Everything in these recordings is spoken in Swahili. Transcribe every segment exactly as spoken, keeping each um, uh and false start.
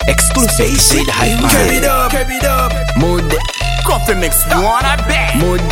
Exclusive to see the hype man. Carry it up, carry it up. Mood, Coffee mix one I bet. mood.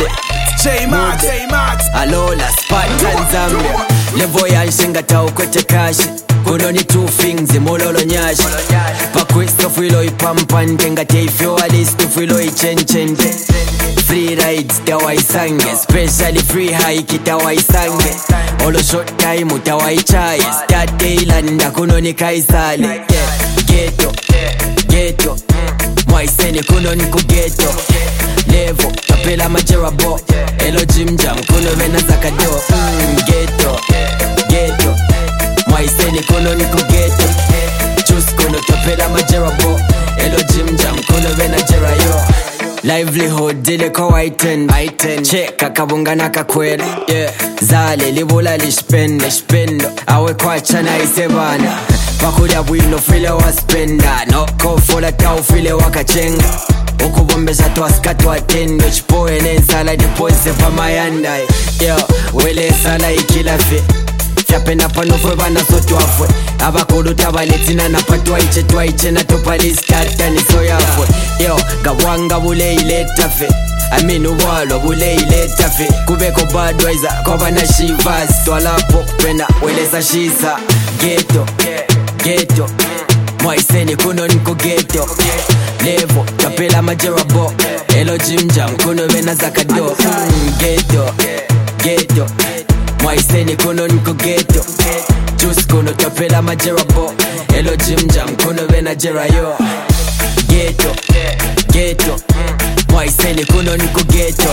J-Max, J-Max. Alola, Spartan Zambia. Levoya nshinga ukwete kashi. Kuno ni two things, mololo nyashi. Pa Christoph wilo ipampa ntenga teifyo alistu wilo ichenchende. Free rides tawa isange, especially free hike tawa isange. Olo short time utawa ichaye, start daylanda kuno ni kaisale. Ghetto, ghetto, mwaiseni kuno ni kugeto. Levo, tapela majerabo, elo jimjam kuno vena zakado. mm, Ghetto, ghetto, mwaiseni kuno ni kugeto. Choose kuno tapela majerabo, elo jimjam kuno vena jerayo. Livelihood dile ko whiten cheka kabunga nakakwela yeah. Zale libula lishpende shpendo awe kwacha na isebana pakulia bwino file waspenda no kofola tau file wakachenga ukubombesha twaska twatendo chipoe nensala dipose pamayanda yo wele sala ikilafe Fyapena pano fwe bana so twafwe abakulu tabaletina na patwa iche twaiche na topalistata ni so yafwe yo gawanga bule ileta fe aminu walo bule ileta fe kubeko badwiser koba na shivas twalapo pena weleza shisa ghetto ghetto mwaiseni kuno niko ghetto levo tapela majerabo elo jimjam kuno vena zakado mm, ghetto ghetto mwaiseni kuno niko ghetto Juice kuno tapela majerabo elo jimjam kuno vena jerayo Ghetto, ghetto mwaiseni kuno niko ghetto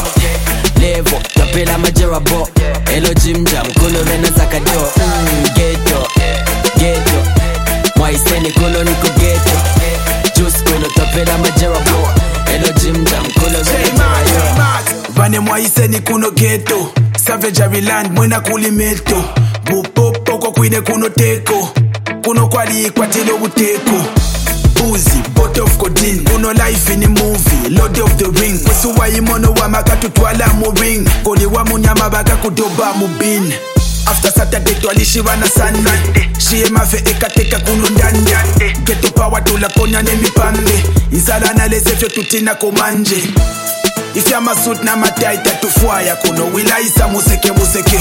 Levo, tapela majerabo elo jimjam kuno vena zakado mm, Ghetto, ghetto mwaiseni kuno niko ghetto Juice kuno tapela majerabo elo jimjam kuno vena jerayo Vane mwaiseni kuno ghetto Savage land mwena kulimeto Bupopo kwa kwine kuno teko Kuno kwali kwa tilo uteko Boozy, bottle of codeine Kuno life in a movie, Lord of the Ring Wesuwa imono wa makatu twala mu ring Koli wa munyama baka kudoba mu bin After Saturday twalishiwa na Sunday Shie mafe ekateka kuno ndande Geto power tula konya nemi pambe Insala na lesefyo tutina komanje If ya masut na mataita tufuaya kuno wilaisa museke museke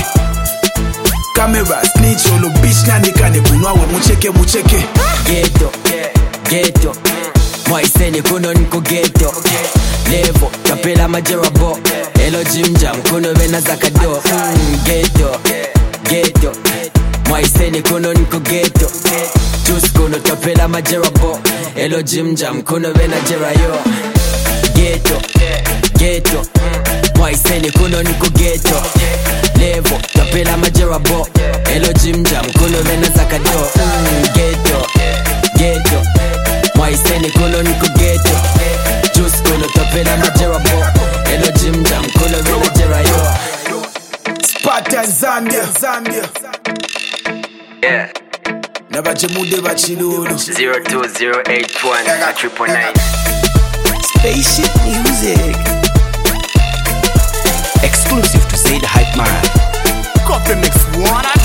Camera snitch olo bitch na nikane kuno awe mucheke mucheke Ghetto, ghetto mwaiseni kuno niko ghetto Levo, tapela majerabo elo jimjam kuno vena zakado mm, Ghetto, ghetto mwaiseni kuno niko ghetto Juice kuno tapela majerabo elo jimjam kuno vena jerayo Ghetto, ghetto mwaiseni kuno niko ghetto Levo, tapela majerabo elo jimjam kuno vena zakado mm, Ghetto, ghetto mwaiseni kuno niko ghetto Juice kuno tapela majerabo elo jimjam kuno vena jerayo Spartan Zambia, Zambia Yeah Nabachemude bachilulu zero two zero eight one triple nine Spaceship music. Exclusive to say the hype man. Coffee mix one I